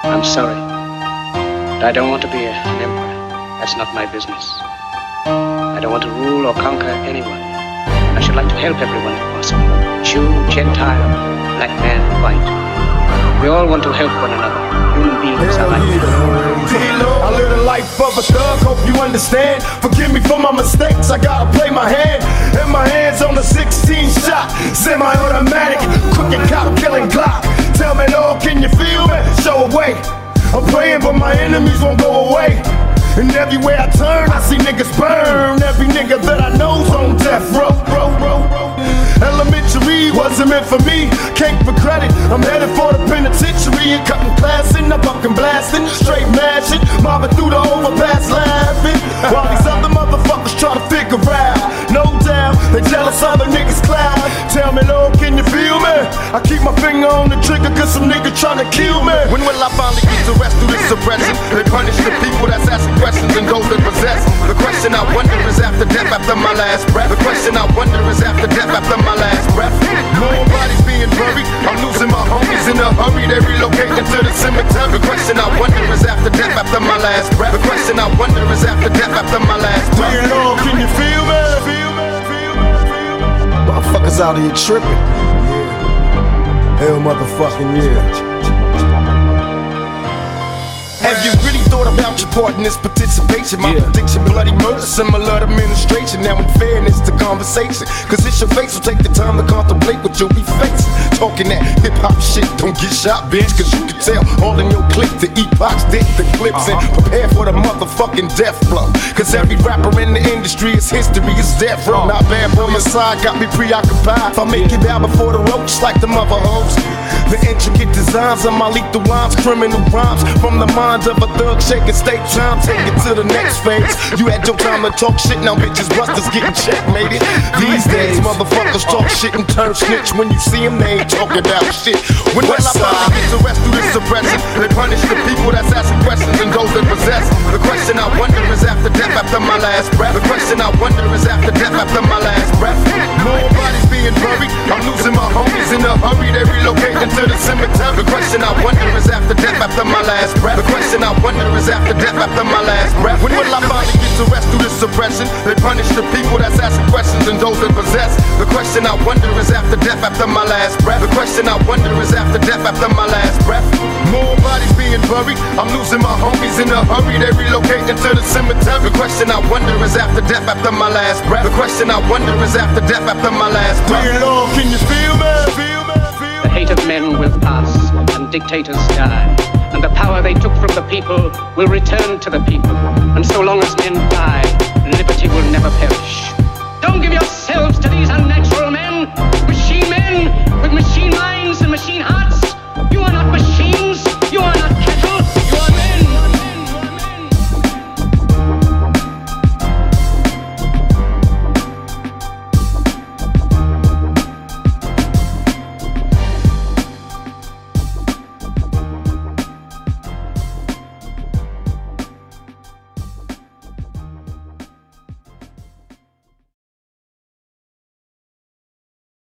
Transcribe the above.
I'm sorry, but I don't want to be an emperor. That's not my business. I don't want to rule or conquer anyone. I should like to help everyone if possible. Jew, Gentile, black man, white. We all want to help one another. Human beings are like that. I live the life of a thug, hope you understand. Forgive me for my mistakes, I gotta play my hand. And my hands on the 16 shot, semi-automatic, crooked cop killing Glock. Tell me, Lord, can you feel me? Show away. I'm praying, but my enemies won't go away. And everywhere I turn, I see niggas burn. Every nigga that I know's on death row. Elementary wasn't meant for me. Cake for credit, I'm headed for the penitentiary. And cutting class in, I'm fucking blasting. Straight mashing, mobbing through the overpass laughing. While these other motherfuckers try to figure out. No doubt, they jealous other niggas cloud. Tell me, Lord, can you feel me? I keep my finger on the trigger cause some nigga tryna kill me. When will I finally get to rest through this suppression? They punish the people that's asking questions and those that possess. The question I wonder is after death, after my last breath. The question I wonder is after death, after my last breath. Nobody's being buried, I'm losing my homies in a hurry. They relocating to the cemetery. The question I wonder is after death, after my last breath. The question I wonder is after death, after my last breath. Dear Lord, can you feel me? Motherfuckers out here tripping. Yeah. Hell motherfucking yeah. Have you really thought about your part in this participation? My prediction, bloody murder, similar to administration. Now in fairness to conversation, cause it's your face will take the time to contemplate what you'll be facing. Talking that hip-hop shit, don't get shot, bitch. Cause you can tell all in your clique, the epochs did the clips. And prepare for the motherfucking death blow. Cause every rapper in the industry is history, is death row. Not bad boy inside, got me preoccupied. If I make it out before the roach like the mother hoes. The intricate designs of my lethal lines, criminal rhymes from the mind of a thug, shaking state time, take it to the next phase. You had your time to talk shit, now bitches busters getting checkmated. These days, motherfuckers talk shit and turn snitch. When you see them, they ain't talking about shit. When will I finally get to rest through this suppression? They punish the people that's asking questions and those that possess. The question I wonder is after death, after my last breath. The question I wonder is after death, after my last breath. Nobody's being buried, I'm losing my homies in a hurry. They relocating to the cemetery. The question I wonder is after death, after my last breath. The question I wonder is after death, after my last breath. When will I finally get to rest through this suppression? They punish the people that's asking questions and those that possess. The question I wonder is after death, after my last breath. The question I wonder is after death, after my last breath. More bodies being buried, I'm losing my homies in a hurry. They relocating to the cemetery. The question I wonder is after death, after my last breath. The question I wonder is after death, after my last breath. Dear Lord, can you feel me? The hate of men will pass, and dictators die. And the power they took from the people will return to the people. And so long as men die, liberty will never perish.